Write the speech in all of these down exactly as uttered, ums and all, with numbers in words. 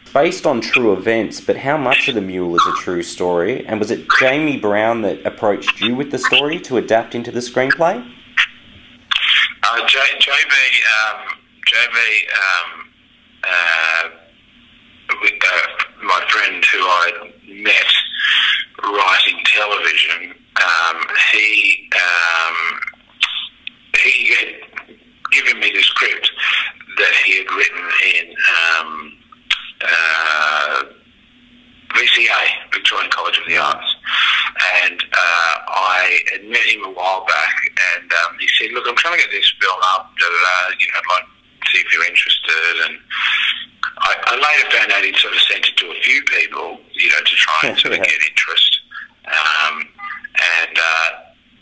based on true events, but how much of the mule is a true story? And was it Jamie Brown that approached you with the story to adapt into the screenplay? Uh, J, JB, um, JB, um, uh, with, uh, my friend who I met writing television, um, he um, he had given me the script that he had written in um, uh, V C A, Victorian College of the Arts, and uh, I had met him a while back, and um, he said, "Look, I'm trying to get this film up. Uh, you know, I'd like to see if you're interested." And I, I later found out he'd sort of sent it to a few people, you know, to try and sort of Yeah. get interest. Um, and uh,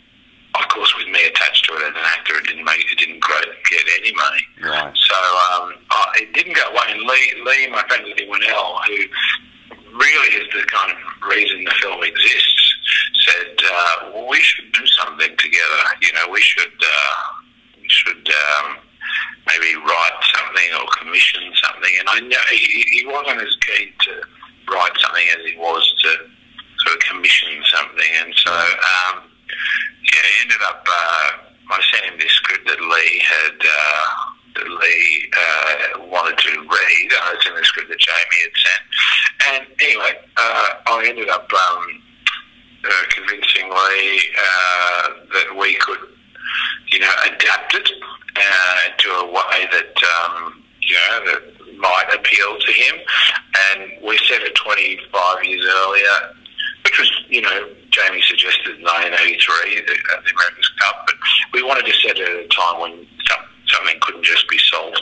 of course, with me attached to it as an actor, it didn't make it didn't grow, get any money. Right. So um, I, it didn't go away. And Lee, Lee, my friend Lee Winnell, who really is the kind of reason the film exists, said, uh, well, we should do something together. You know, we should uh, we should um, maybe write something or commission something. And I know he, he wasn't as keen to write something as he was to sort of commission something. And so, um, yeah, he ended up, uh, I sent him this script that Lee had, uh, that Lee uh, wanted to read. I sent the script that Jamie had sent. And anyway, uh, I ended up um, uh, convincing Lee uh, that we could, you know, adapt it uh, to a way that, um, you know, that might appeal to him. And we set it twenty-five years earlier, which was, you know, Jamie suggested nineteen eighty-three, the, uh, the America's Cup, but we wanted to set it at a time when some, something couldn't just be solved,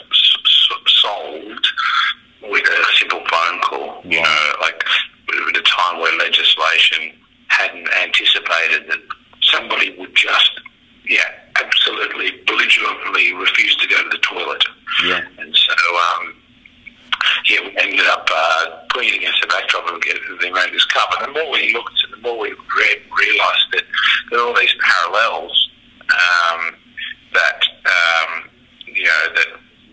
solved with a simple phone call, you know, like at a time where legislation hadn't anticipated that somebody would just, yeah, absolutely belligerently refuse to go to the toilet. Yeah. And so, um, yeah, we ended up uh, putting it against the backdrop of the America's Cup. And the more we looked, the more we read, realised that there are all these parallels um, that, um, you know, that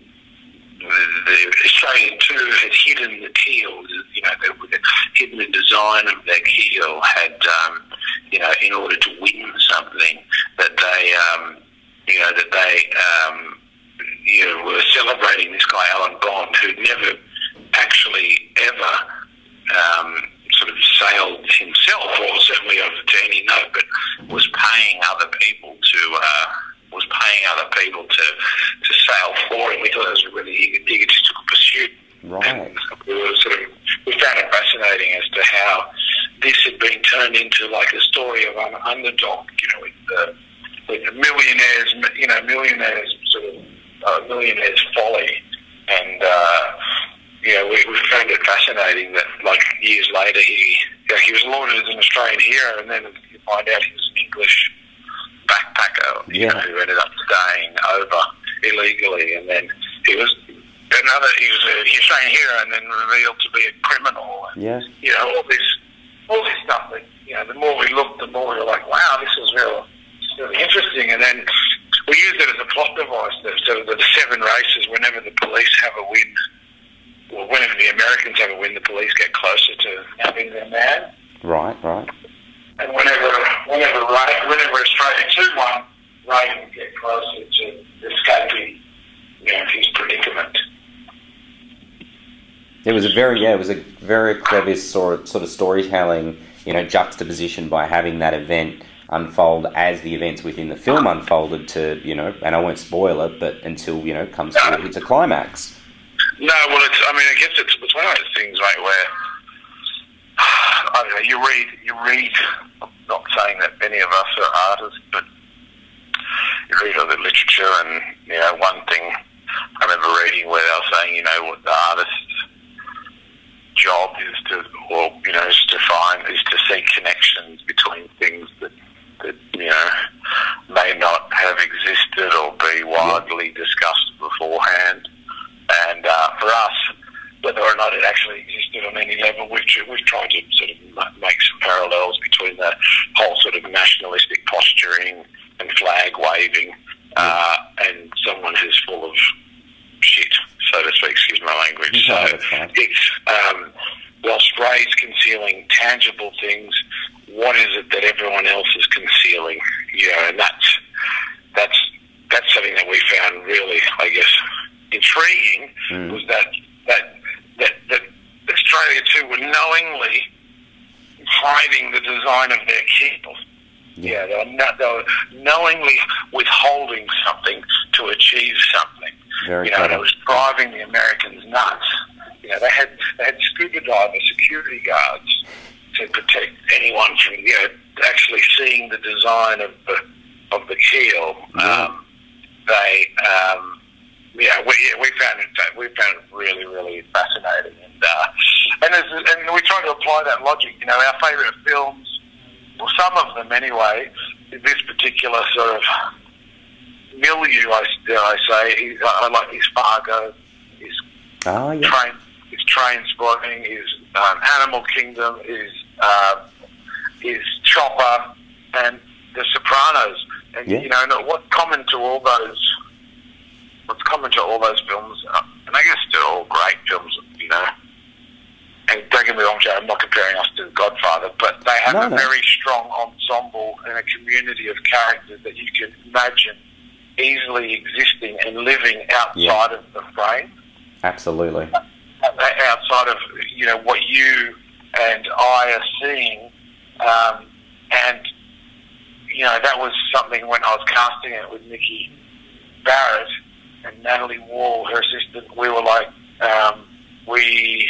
the, the Australian two had hidden the keel, you know, the, the hidden the design of their keel had, um, you know, in order to win something, that they, um, you know, that they, um, you know, were celebrating this guy, Alan Bond, who'd never actually ever um, sort of sailed himself, or certainly over to any note, but was paying other people to uh, was paying other people to to sail for him. We thought it was a really egotistical pursuit. Right. And we were sort of we found it fascinating as to how this had been turned into like a story of an underdog, you know, with the with the millionaires, you know, millionaires sort of uh, millionaires folly, and uh, you know, we, we found it fascinating that like years later he you know, he was lauded as an Australian hero, and then you find out he was an English backpacker, you Yeah. know, who ended up staying over illegally, and then he was another he was a Australian hero, and then revealed to be a criminal. And, Yeah. you know, all this all this stuff that, you know, the more we looked, the more we were like, wow, this is real, really interesting. And then we used it as a plot device, that so that the seven races, whenever the police have a win, or whenever the Americans have a win, the police get closer to having their man. Right, right. And whenever whenever Ray, whenever Australia two won, Ray would get closer to escaping, you know, his predicament. It was a very, yeah, it was a very clever sort of, sort of storytelling, you know, juxtaposition by having that event unfold as the events within the film unfolded to, you know, and I won't spoil it, but until, you know, it comes to, it's a climax. No, well, it's, I mean, I guess it's, it's one of those things, mate, where, I don't know, you read, you read, I'm not saying that many of us are artists, but you read all the literature, and, you know, one thing I remember reading where they were saying, you know, what the artist's job is to, or, you know, is to find, is to see connections between things that, that, you know, may not have existed or be widely discussed beforehand. And uh, for us, whether or not it actually existed on any level, we've, we've tried to sort of make some parallels between the whole sort of nationalistic posturing and flag waving uh, and someone who's full of shit, so to speak, excuse my language. No, so that's fine. it's, um, whilst Ray's concealing tangible things, what is it that everyone else is concealing? You know, and that's, that's, that's something that we found really, I guess, intriguing, mm. was that, that, that, that Australia too were knowingly hiding the design of their keel. Yeah, they were, not, they were knowingly withholding something to achieve something. Very you know, clever. and it was driving the Americans nuts. You know, they had they had scuba diver security guards to protect anyone from, you know, actually seeing the design of the of the keel. Yeah. Um, they, um, yeah, we yeah, we found it we found it really really fascinating, and uh, and as, and we try to apply that logic. You know, our favourite films. Well, some of them anyway, this particular sort of milieu, I, I say, I like his Fargo, his oh, yeah. train, his Train Spotting, his um, Animal Kingdom, his, uh, his Chopper, and The Sopranos. And, yeah. you know, and what's common to all those, what's common to all those films, uh, and I guess they're all great films, you know, and don't get me wrong, Joe, I'm not comparing us to The Godfather, but they have no, a no. very strong ensemble and a community of characters that you can imagine easily existing and living outside yeah. of the frame. Absolutely. Outside of, you know, what you and I are seeing. Um, and, you know, that was something when I was casting it with Nikki Barrett and Natalie Wall, her assistant, we were like, um, we...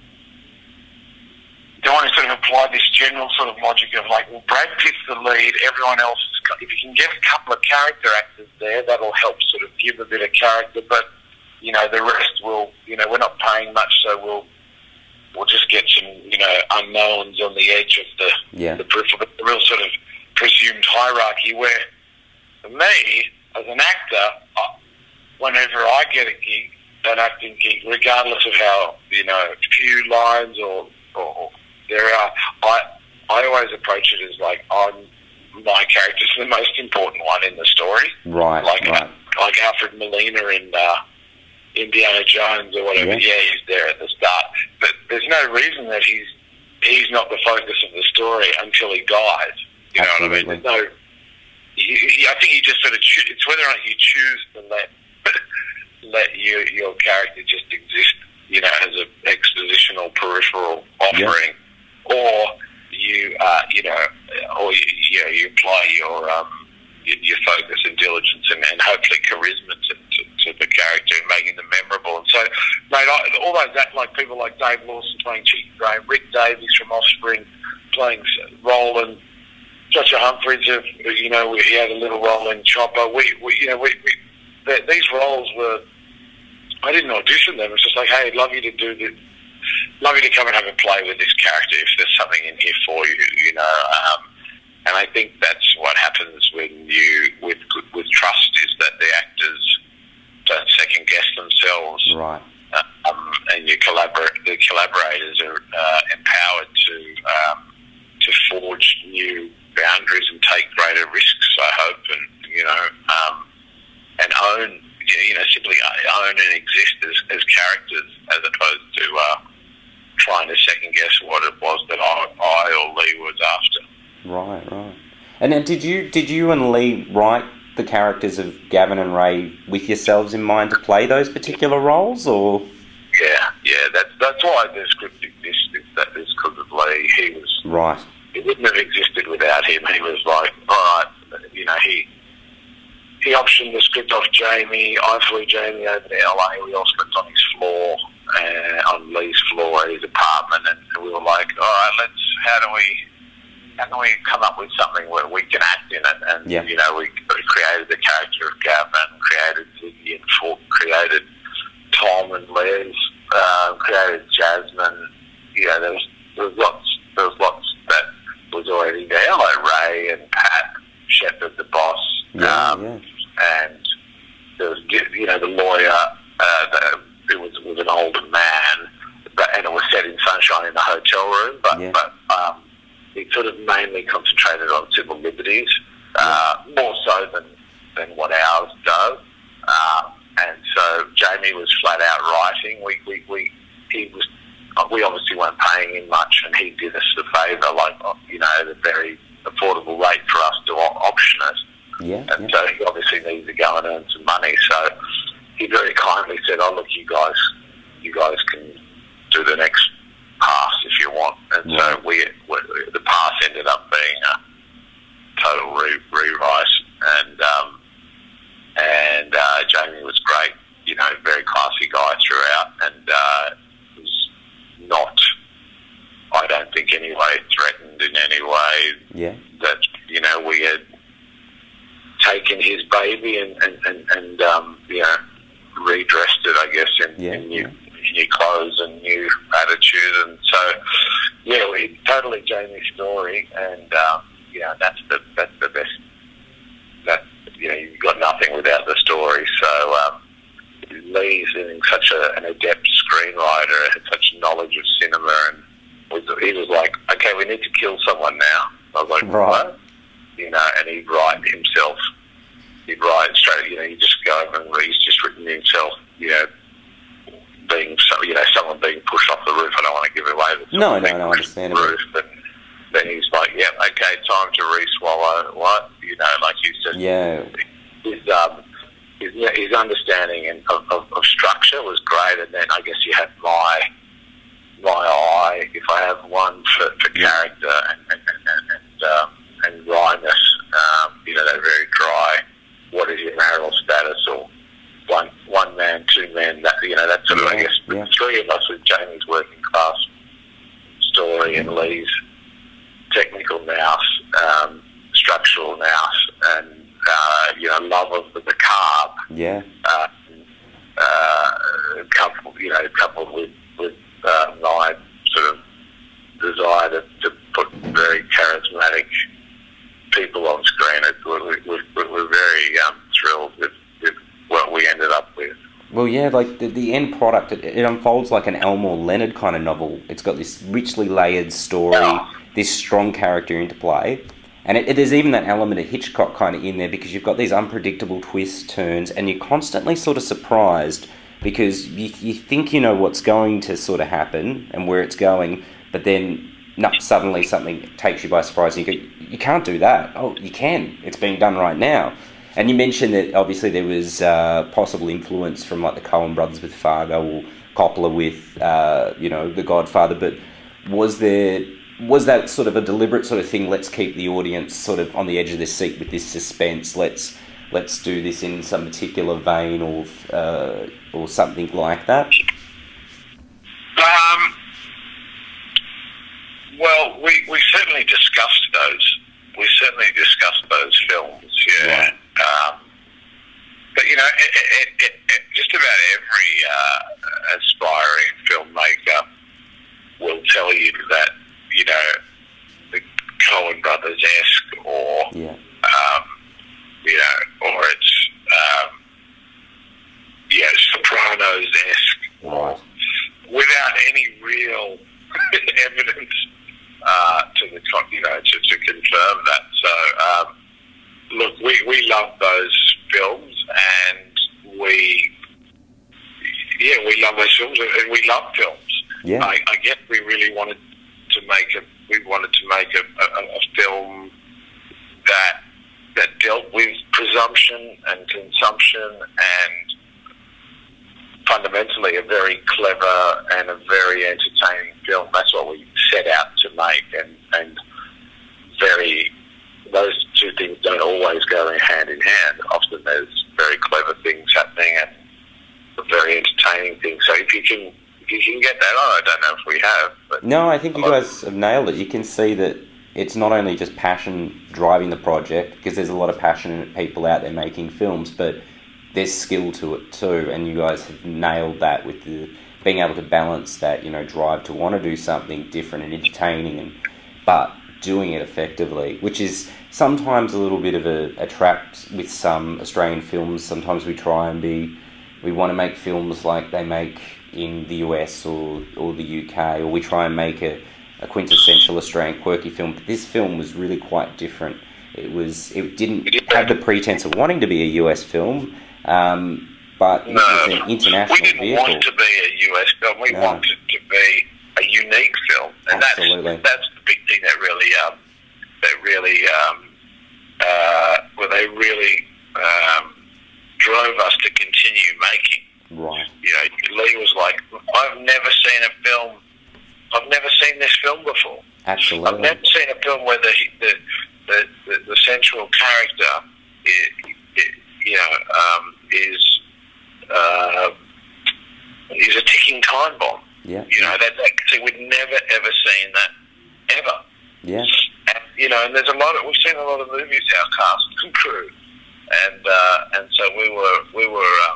don't want to sort of apply this general sort of logic of like, well, Brad Pitt's the lead, everyone else is, if you can get a couple of character actors there, that'll help sort of give a bit of character, but, you know, the rest will, you know, we're not paying much, so we'll, we'll just get some, you know, unknowns on the edge of the, yeah. the, the, the real sort of presumed hierarchy, where, for me, as an actor, whenever I get a gig, an acting gig, regardless of how, you know, few lines or, or there are, I I always approach it as like, I'm, my character's the most important one in the story. Right, like, right. Like Alfred Molina in uh, Indiana Jones or whatever. Yeah. yeah, he's there at the start. But there's no reason that he's he's not the focus of the story until he dies. You Absolutely. know what I mean? There's no, you, you, I think you just sort of choose, it's whether or not you choose to let, let you, your character just exist, you know, as an expositional peripheral offering. Yeah. Or you, uh, you know, or you, you know, you apply your um, your, your focus and diligence and, and hopefully charisma to, to, to the character and making them memorable. And so, mate, I, all those that like people like Dave Lawson playing Cheeky Graham, Rick Davies from Offspring playing Roland, Joshua Humphreys, of, you know, he had a little role in Chopper. We, we you know, we, we the, these roles were. I didn't audition them. It's just like, hey, I'd love you to do this. Love you to come and have a play with this character if there's something in here for you, you know. Um, and I think that's what happens when you, with with trust, is that the actors don't second guess themselves, right? Um, and your collaborate, the collaborators are uh, empowered to um, to forge new boundaries and take greater risks. I hope, and you know, um, and own, you know, simply own and exist as, as characters, as opposed to. Uh, trying to second guess what it was that I, I or Lee was after. Right, right. And then did you did you and Lee write the characters of Gavin and Ray with yourselves in mind to play those particular roles, or? Yeah, yeah. That's that's why the script exists. That is because of Lee. He was right. It wouldn't have existed without him. He was like, all right, you know, he he optioned the script off Jamie. I flew Jamie over to L A. We all slept on his floor. Uh, on Lee's floor at his apartment, and we were like, all right, let's, how do we, how can we come up with something where we can act in it? And, yeah. you know, we, we created the character of Gavin, created Ziggy and Fulk, created Tom and Les, uh, created Jasmine. You know, there was, there was lots, there was lots that was already there, like Ray and Pat Shepherd, the boss. Yeah, um, yeah. And there was, you know, the lawyer, uh, the, it was, was an older man, but, and it was set in sunshine in the hotel room, but, yeah. but um, it sort of mainly concentrated on civil liberties, uh, more so than, than what ours does. Um, and so Jamie was flat out writing. We we, we he was we obviously weren't paying him much, and he did us the favour, like you know, at a very affordable rate for us to op- option it. Yeah. And yeah. so he obviously needed to go and earn some money. So he very kindly said, "Oh look, you guys, you guys can do the next pass if you want." And yeah. so we, we the pass ended up being a total re- rewrite, and um, and uh, Jamie was great, you know, very classy guy throughout, and uh, was not, I don't think anyway, threatened in any way. Yeah. That, you know, we had taken his baby and and and, and um, you know, redressed it, I guess, in, yeah, in new, yeah. new clothes and new attitude, and so yeah, we totally Jamie's story, and um, you know, that's the that's the best. That, you know, you've got nothing without the story. So um, Lee's in such a, an adept screenwriter, had such knowledge of cinema, and was, he was like, "Okay, we need to kill someone now." I was like, right. "What?" You know, and he'd write himself. He'd write straight. You know, you just go over and he's just written himself. You know, being so, you know, someone being pushed off the roof. I don't want to give it away. No, no, no, understandable. Roof, but then he's like, "Yeah, okay, time to re-swallow." What? You know, like he's just yeah. His um, his, his understanding and of, of, of structure was great, and then I guess you have my my eye, if I have one, for, for character and and and, and, um, and wryness. Um, you know, they're very dry. What is your marital status, or one one man, two men? That, you know, that sort of. Yeah, I guess yeah. three of us with Jamie's working class story and Lee's technical nous, um, structural nous, and uh, you know, love of the macabre. Yeah. Uh, uh, coupled, you know, coupled with with uh, my sort of desire to, to put very charismatic people on screen. It, we're, we're, we're very um, thrilled with, with what we ended up with. Well, yeah, like the, the end product, it, it unfolds like an Elmore Leonard kind of novel. It's got this richly layered story, Yeah. this strong character interplay, and it, it, there's even that element of Hitchcock kind of in there because you've got these unpredictable twists, turns, and you're constantly sort of surprised because you, you think you know what's going to sort of happen and where it's going, but then no, suddenly something takes you by surprise and you go, you can't do that. Oh, you can. It's being done right now. And you mentioned that obviously there was uh, possible influence from like the Coen brothers with Fargo or Coppola with, uh, you know, The Godfather. But was there was that sort of a deliberate sort of thing? Let's keep the audience sort of on the edge of their seat with this suspense. Let's let's do this in some particular vein or uh, or something like that. Um. Well, we, we certainly discussed those. We certainly discussed those films. Yeah. Right. Um, but, you know, it, it, it, it, just about every uh, aspiring filmmaker will tell you that, you know, the Coen Brothers-esque or, Yeah. um, you know, or it's, um, yeah, Sopranos-esque, Right. without any real evidence uh, to the, you know, to, to confirm that. So, um, look, we, we love those films, and we, yeah, we love those films, and we love films. Yeah. I, I guess we really wanted to make a, we wanted to make a, a, a film that that dealt with presumption and consumption, and fundamentally a very clever and a very entertaining film. That's what we set out to make, and and very. Those two things don't always go hand in hand. Often there's very clever things happening and very entertaining things. So if you can, if you can get that on, I don't know if we have. But No, I think you guys have nailed it. You can see that it's not only just passion driving the project, because there's a lot of passionate people out there making films, but there's skill to it too. And you guys have nailed that with the being able to balance that, you know, drive to want to do something different and entertaining, and but doing it effectively, which is sometimes a little bit of a, a trap with some Australian films. Sometimes we try and be, we want to make films like they make in the U S or, or the U K, or we try and make a, a quintessential Australian quirky film. But this film was really quite different. It was, it didn't have the pretense of wanting to be a U S film, um, but it No, was an international we didn't vehicle. want to be a U S film. We No. wanted to be a unique film, and Absolutely. that's that's the big thing that really um, that really um, uh, well, they really um, drove us to continue making. Right. You know, Lee was like, I've never seen a film. I've never seen this film before. Absolutely. I've never seen a film where the the the, the, the central character, is, you know, um, is uh, is a ticking time bomb. Yeah. You know, that, that see, we'd never ever seen that ever. Yeah. And, you know, and there's a lot of we've seen a lot of movies, our cast and crew, and uh, and so we were we were um,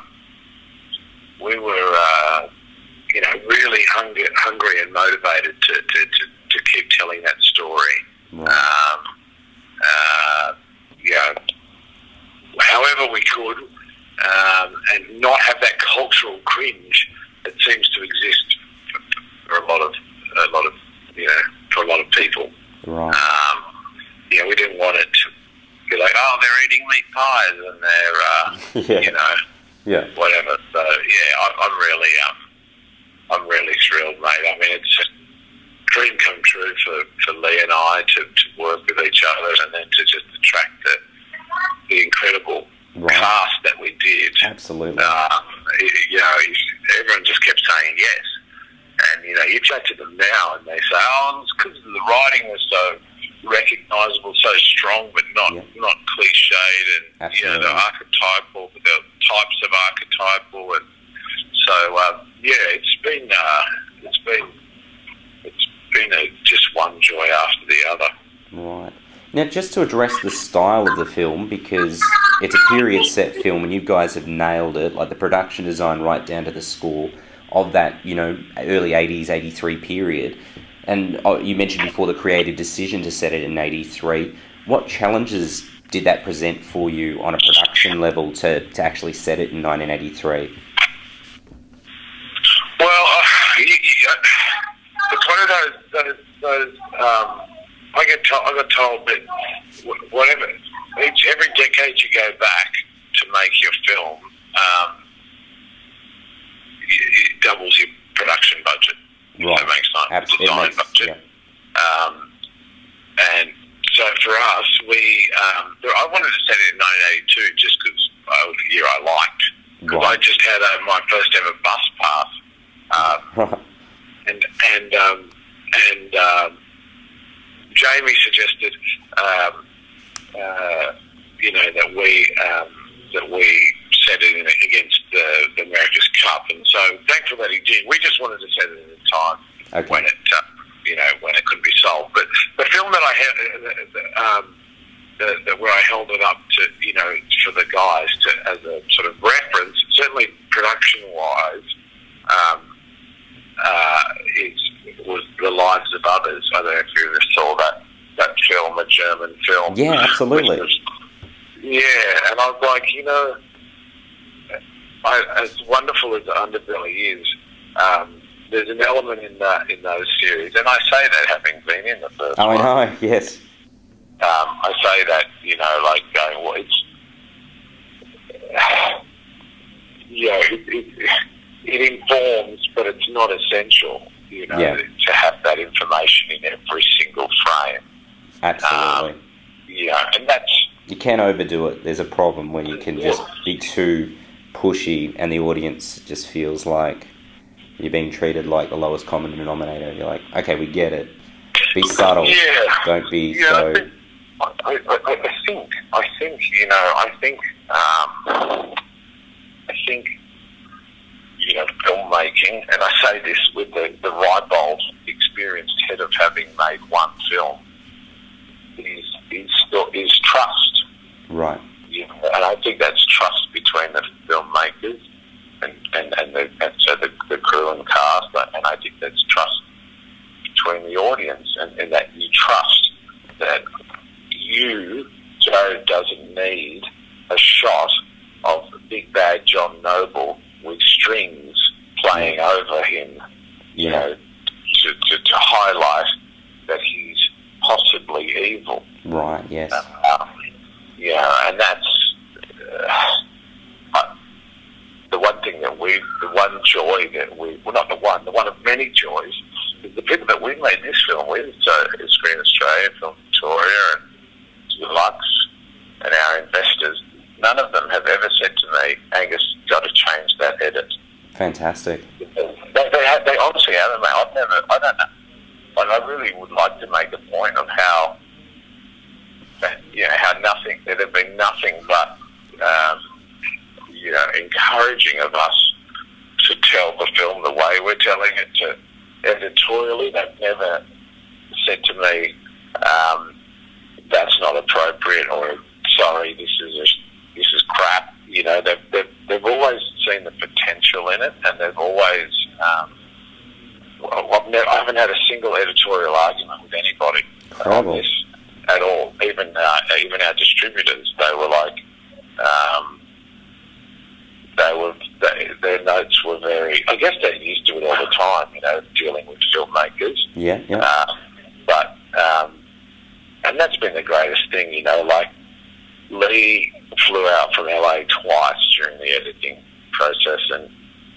we were uh, you know really hungry, hungry and motivated to, to, to, to keep telling that story. Right. Um, uh, you know, however we could, um, and not have that cultural cringe that seems to exist for, for a lot of a lot of you know for a lot of people. Right. Um, you know, we didn't want it to be like, oh, they're eating meat pies and they're uh, yeah. you know Yeah. whatever. So yeah, I, I'm really um, I'm really thrilled, mate. I mean, it's a dream come true for, for Lee and I to, to work with each other and then to just attract the the incredible Right. cast that we did. Absolutely. Um, you know, everyone just kept saying yes. And, you know, you chat to them now and they say, oh, it's because the writing was so recognisable, so strong, but not Yeah. not cliched and, Absolutely. you know, the archetypal, the types of archetypal. And so, um, yeah, it's been, uh, it's been, it's been a, just one joy after the other. Right. Now, just to address the style of the film, because it's a period set film and you guys have nailed it, like the production design right down to the score of that, you know, early eighties, eighty-three period. And oh, you mentioned before the creative decision to set it in eighty-three. What challenges did that present for you on a production level to, to actually set it in nineteen eighty-three? Well, uh, you, you, it's one of those, those, those um, I get told, I got told that wh- whatever, each, every decade you go back to make your film, um, it, it doubles your production budget. Right. If that makes sense. Absolutely. Design It makes- budget. yeah. Um, and so for us, we, um, I wanted to set it in nineteen eighty-two just because it was the year I liked. Because Right. I just had uh, my first ever bus pass. Um, Right. and and um, and um, Jamie suggested, um, uh, you know, that we um, that we set it in against the, the America's Cup, and so thankful that he did. We just wanted to set it in time Okay. when it, uh, you know, when it couldn't be sold. But the film that I had, um, the, the, where I held it up to, you know, for the guys to as a sort of reference, certainly production-wise. Um, Uh, it was The Lives of Others. I don't know if you ever saw that, that film, a German film. Yeah, absolutely. Was, yeah, and I was like, you know, I, as wonderful as the Underbelly is, um, there's an element in that in those series, and I say that having been in the first Oh, one. I know, yes. Um, I say that, you know, like going, well, it's, you know, it, it, it informs, but it's not essential, you know, Yeah. to have that information in every single frame. Absolutely. Um, yeah, and that's... You can't overdo it. There's a problem when you can just be too pushy and the audience just feels like you're being treated like the lowest common denominator. You're like, okay, we get it. Be subtle. Yeah. Don't be Yeah, so... I think, I, I, I think, I think, you know, I think, um, I think, you know, filmmaking, and I say this with the, the Ribald experienced head of having made one film, is is still is trust. Right. You know, and I think that's trust between the filmmakers and and and, the, and so the, the crew and cast, and I think that's trust between the audience, and, and that you trust that you, Joe, doesn't need a shot of big bad John Noble with strings playing over him, you Yeah. know, to, to, to highlight that he's possibly evil. Right, yes. Um, yeah, and that's uh, I, the way made this film with, so it's Screen Australia, Film Victoria, and Deluxe, and our investors, none of them have ever said to me, Angus, you've got to change that edit. Fantastic. They, they, have, they honestly haven't, mate. I've never, I don't know. And I really would like to make a point of how, you know, how nothing, there have been nothing but, um, you know, encouraging of us to tell the film the way we're telling it, to editorially. They've never said to me, um, that's not appropriate, or sorry, this is a, this is crap. You know, they've, they've they've always seen the potential in it, and they've always. Um, well, I've never, I haven't had a single editorial argument with anybody Incredible. on this at all. Even uh, even our distributors, they were like, um, they were they, their notes were very. I guess they're used to it all the time. You know, dealing with filmmakers. Yeah, yeah. Uh, but. Um, And that's been the greatest thing, you know, like Lee flew out from L A twice during the editing process, and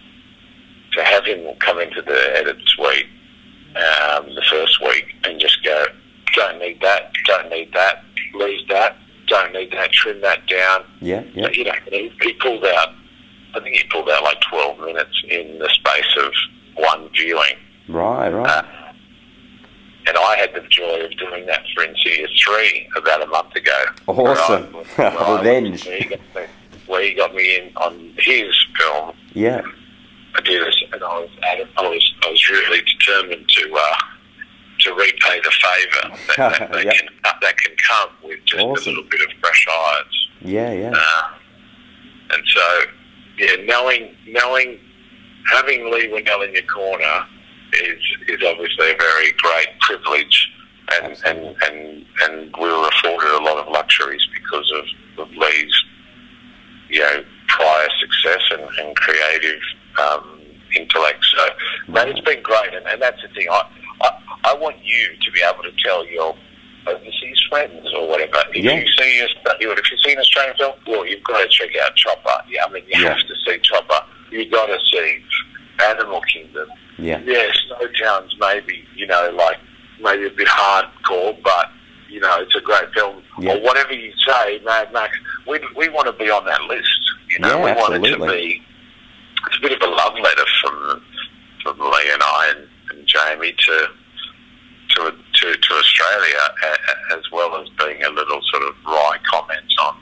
to have him come into the edit suite um, the first week and just go, don't need that, don't need that, leave that, don't need that, trim that down. Yeah, yeah. You know, he, he pulled out, I think he pulled out like twelve minutes in the space of one viewing. Right, right. Uh, And I had the joy of doing that for Insidious three about a month ago. Awesome. Where I, where Revenge. I, where, he got me, where he got me in on his film. Yeah. I did it, and I was, I was, I was really determined to uh, to repay the favour that, that, that, Yep. can, that can come with just Awesome. a little bit of fresh eyes. Yeah, yeah. Uh, and so, yeah, knowing, knowing, having Lee Winnell in your corner is is obviously a very great privilege, and and, and and we were afforded a lot of luxuries because of, of Lee's, you know, prior success and, and creative um, intellect. So, man, it's been great, and, and that's the thing. I, I I want you to be able to tell your overseas friends or whatever. If Yeah. you see a, if you see an Australian film, well, you've got to check out Chopper. Yeah, I mean, you Yeah. have to see Chopper. You've got to see Animal Kingdom. Yeah. Yeah, Snowtown's maybe, you know, like, maybe a bit hardcore, but, you know, it's a great film. Yeah. Or whatever you say, Mad Max, we we want to be on that list, you know. Yeah, we want it to absolutely. be, it's a bit of a love letter from from Lee and I and, and Jamie to, to, to, to Australia, a, as well as being a little sort of wry comments on,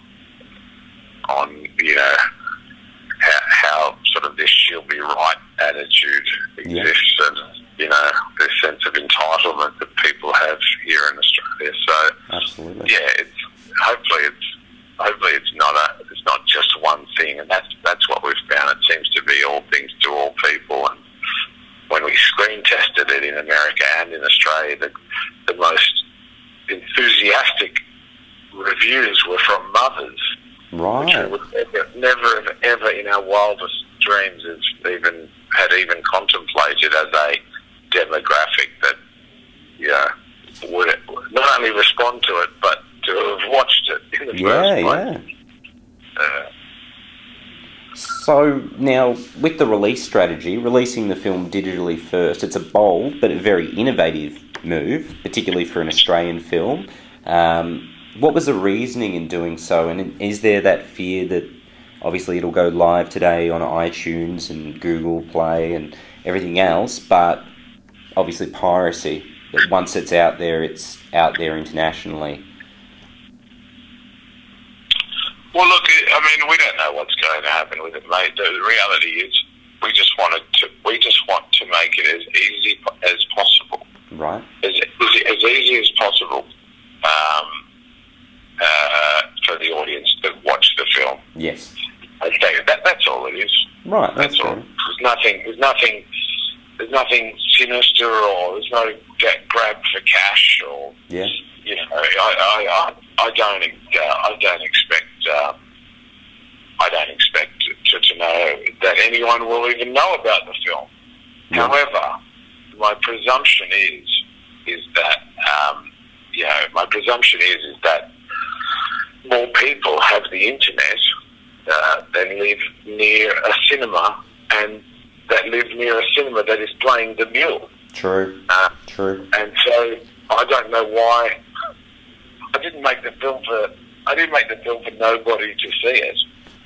on you know, how, how sort of this she'll be right attitude exists, yeah. and you know, this sense of entitlement that people have here in Australia. So, absolutely, yeah, it's hopefully it's hopefully it's not a it's not just one thing, and that's that's what we've found. It seems to be all things to all people, and when we screen tested it in America and in Australia, the the most enthusiastic reviews were from mothers. Right. Which we would never, never ever in our wildest dreams have even had even contemplated as a demographic that, yeah, would not only respond to it, but to have watched it in the Yeah, first place. yeah. Uh, So now, with the release strategy, releasing the film digitally first, it's a bold but a very innovative move, particularly for an Australian film. Um, what was the reasoning in doing so? And is there that fear that obviously it'll go live today on iTunes and Google Play and everything else, but obviously piracy, that once it's out there, it's out there internationally? Well, look, I mean, we don't know what's going to happen with it, mate. The reality is, we just wanted to. We just want to make it as easy as possible, Right. as as, as easy as possible, um, uh, for the audience that watch the film. Yes. Okay, that that's all it is. Right. That's, That's all. fair. There's nothing. There's nothing. There's nothing sinister, or there's no get grab for cash, or Yeah. you know, I I I, I don't uh, I don't expect. Uh, I don't expect to, to know that anyone will even know about the film. Yeah. However, my presumption is is that um, you know, my presumption is is that more people have the internet uh, than live near a cinema, and that live near a cinema that is playing the Mule. True. Uh, True. True. And so I don't know why I didn't make the film for I didn't make the film for nobody to see it.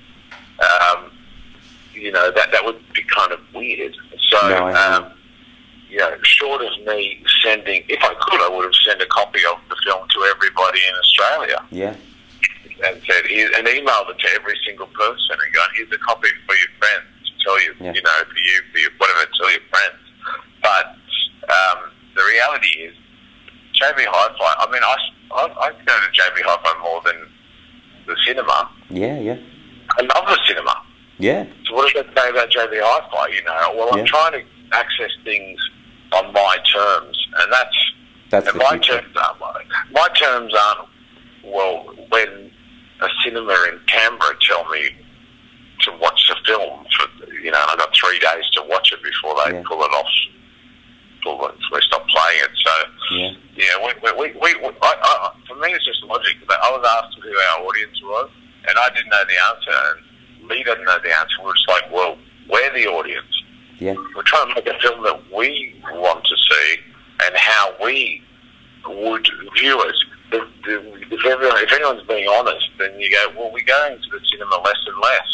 Um, you know, that that would be kind of weird. So, no, um, you know, short of me sending, if I could, I would have sent a copy of the film to everybody in Australia. Yeah. And said, here, and emailed it to every single person and gone, here's a copy for your friends to tell you, yeah. you know, for you, for your, whatever, tell your friends. But um, the reality is, J B Hi-Fi, I mean, I, I, I go to J B Hi-Fi more than the cinema. Yeah, yeah. I love the cinema. Yeah. So what does that say about J B Hi-Fi, you know? Well, I'm yeah. trying to access things on my terms, and that's, that's and my terms aren't, my terms aren't, well, when a cinema in Canberra tell me to watch the film for, you know, I've got three days to watch it before they yeah. pull it off, pull it, we stop playing it. So, yeah, yeah we, we, we, we I, I, for me it's just logic. I was asked who our audience was, and I didn't know the answer, and Lee didn't know the answer. We're just like, well, we're the audience. Yeah. We're trying to make a film that we want to see and how we would view it. If, if, everyone, if anyone's being honest, then you go, well, we're going to the cinema less and less.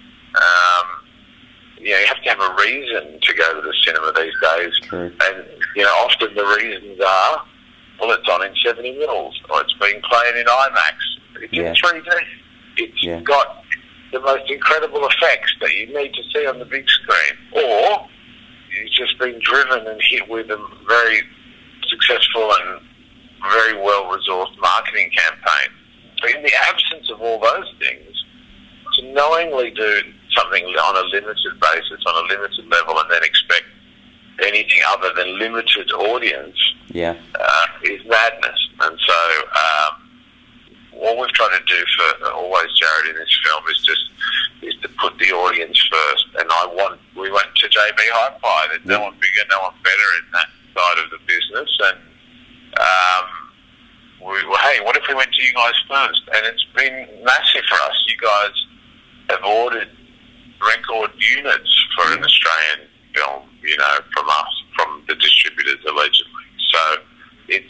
Um, you know, you have to have a reason to go to the cinema these days. True. And, you know, often the reasons are, well, it's on in seventy mils, or it's being played in IMAX. It's yeah. in three D. It's yeah. got the most incredible effects that you need to see on the big screen. Or you've just been driven and hit with a very successful and very well-resourced marketing campaign. So in the absence of all those things, to knowingly do something on a limited basis, on a limited level, and then expect anything other than limited audience yeah. uh, is madness. And so um, what we've tried to do for always, Jared, in this film is just is to put the audience first. And I want we went to J B Hi-Fi. There's yeah. no one bigger, no one better in that side of the business. And um, we, well, hey, what if we went to you guys first? And it's been massive for us. You guys have ordered record units for an Australian film, you know, from us, from the distributors allegedly. So it's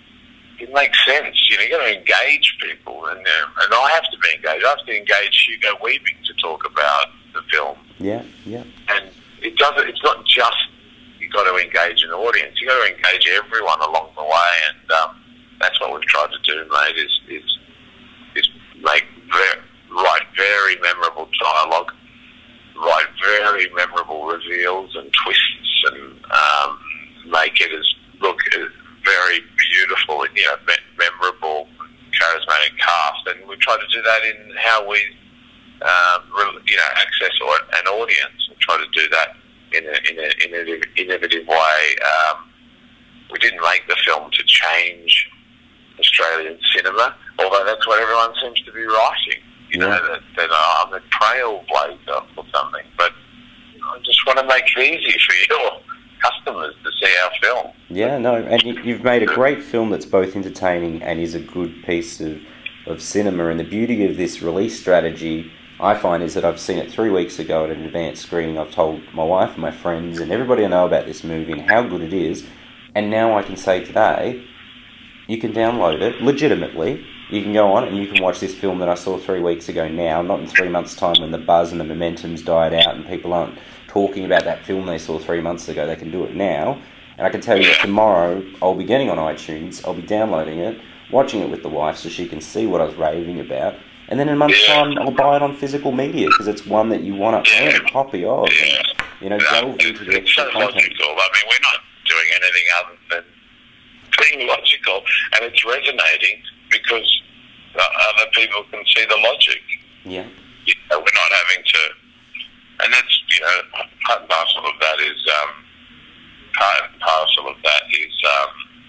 it makes sense. You know, you got to engage people, and uh, and I have to be engaged. I have to engage Hugo Weaving to talk about the film. Yeah, yeah. And it doesn't. It's not just you got to engage an audience. You got to engage everyone along the way, and um, that's what we've tried to do, mate. Is is is make very, write very memorable dialogue, write very memorable reveals and twists, and um, make it as look as very beautiful, you know, memorable, charismatic cast. And we try to do that in how we, um, you know, access an audience, and try to do that in a, in a, in an innovative way. Um, we didn't make the film to change Australian cinema, although that's what everyone seems to be writing. You yeah. know, that, that uh, I'm a trailblazer or something. But I just want to make it easy for your customers to see our film. Yeah, no, and you, you've made a great film that's both entertaining and is a good piece of, of cinema. And the beauty of this release strategy, I find, is that I've seen it three weeks ago at an advanced screening. I've told my wife and my friends and everybody I know about this movie and how good it is. And now I can say today, you can download it legitimately. You can go on and you can watch this film that I saw three weeks ago now, not in three months' time when the buzz and the momentum's died out and people aren't talking about that film they saw three months ago. They can do it now. And I can tell you tomorrow I'll be getting on iTunes, I'll be downloading it, watching it with the wife so she can see what I was raving about. And then in a month's time I'll buy it on physical media because it's one that you want to own a copy of. Yeah. And, you know, delve into the It's so extra content. logical. I mean, we're not doing anything other than being logical, and it's resonating because other people can see the logic. Yeah. You know, we're not having to, and that's, you know, part and parcel of that is, um, part and parcel of that is, um,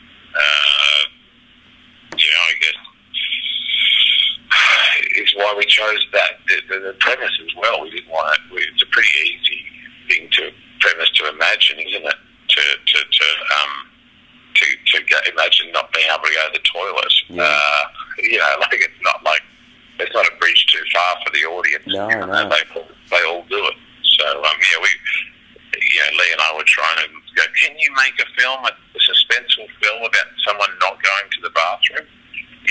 uh, you know, I guess, is why we chose that, the, the, the premise as well. We didn't want it, we, it's a pretty easy thing to, premise to imagine, isn't it? To, to, to, um, to, to get, imagine not being able to go to the toilet. Yeah. Uh, you know, like it's not like, it's not a bridge too far for the audience. No, you know, no. They, they all do it. So, um, yeah, we, you know, Lee and I were trying to go, can you make a film, a suspense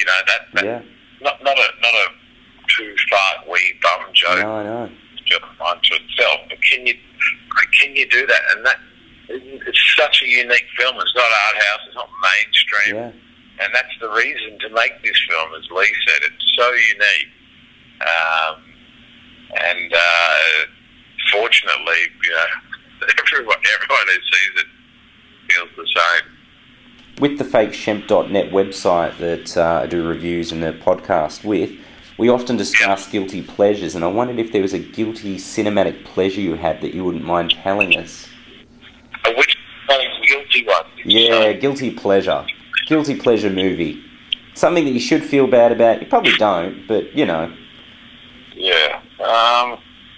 you know, that, that Yeah. not not a not a too far wee bum joke. No, I know. Just unto itself, but can you can you do that? And that it's such a unique film. It's not art house. It's not mainstream. Yeah. And that's the reason to make this film, as Lee said. It's so unique. Um, and uh, fortunately, you know, everyone, everyone who sees it feels the same. With the fake shemp dot net website that uh, I do reviews and the podcast with, we often discuss Yeah. guilty pleasures, and I wondered if there was a guilty cinematic pleasure you had that you wouldn't mind telling us. Uh, which one is the guilty one? Yeah, So, guilty pleasure. Guilty pleasure movie. Something that you should feel bad about. You probably don't, but, you know. yeah. Um,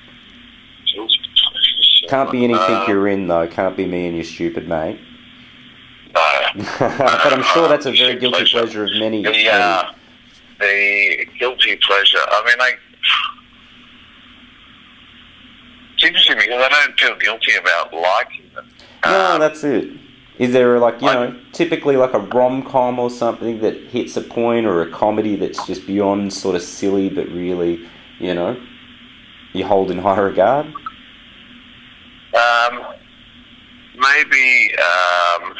Can't be anything um, you're in, though. Can't be me and your stupid mate. No. But I'm sure that's a very Um, guilty pleasure of many. The, uh, the guilty pleasure, I mean, I, it's interesting because I don't feel guilty about liking them. No, Um, that's it. Is there, like, you I- know, typically like a rom-com or something that hits a point, or a comedy that's just beyond sort of silly but really, you know, you hold in high regard? Um, maybe, um,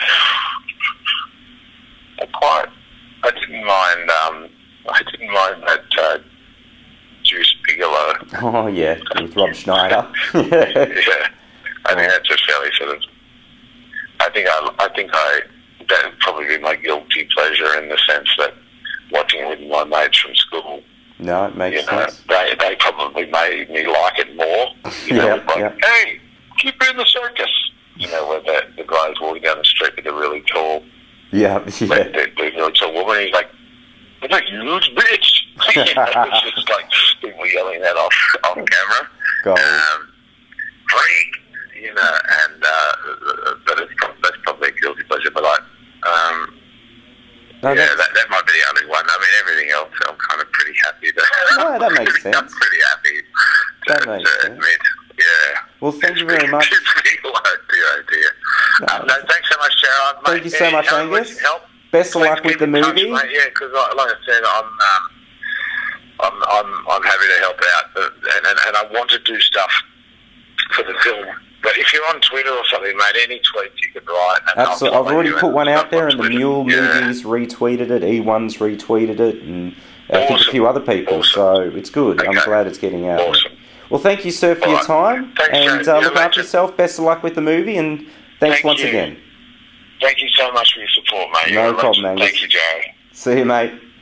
I quite, I didn't mind, um, I didn't mind that, uh, Juice Bigelow. Oh, yeah, with Rob Schneider. Yeah. I think that's a fairly sort of, I think I, I think I, that would probably be my guilty pleasure in the sense that watching it with my mates from school, No, it makes you know, sense. they, they probably made me like it more. You know, Yeah, like, yeah. hey, keep it in the circus. You know, where the, the guy's walking down the street with a really tall, Yeah, the, yeah. the, the really tall woman, he's like, "What a huge bitch!" You know, it's just like people yelling that off off camera. Gold. Um, freak, you know, and uh, but it's probably, that's probably a guilty pleasure. But I, um, No, yeah, that's- that, that might be the only one. I mean, everything else, I'm kind of pretty happy to. No, that makes sense. I'm pretty happy to, That makes to sense. admit. Yeah. Well, thank you very much. It's big, oh dear, oh dear. No. Um, no, thanks so much, Sarah. Mate, Thank you so yeah, much, help, Angus. Help. Best of Please luck with keep the in touch, movie. mate. Yeah, because like, like I said, I'm, um, I'm, I'm, I'm happy to help out, uh, and, and, and I want to do stuff for the film. But if you're on Twitter or something, mate, any tweet you can write. And I'll Absolutely. I've follow already you put and one out stuff there, on and the Twitter. Mule Yeah. Movies retweeted it, E one's retweeted it, and I think a Awesome. few other people, Awesome. so it's good. I'm Okay. glad it's getting out. Awesome. Well, thank you, sir, for All your right. time, Thanks, and Joe. uh, Yeah, look mate, after just- yourself. Best of luck with the movie, and thanks Thank once you. again. Thank you so much for your support, mate. No You're a problem, legend. Angus. Thank you, Joe. See you, mate.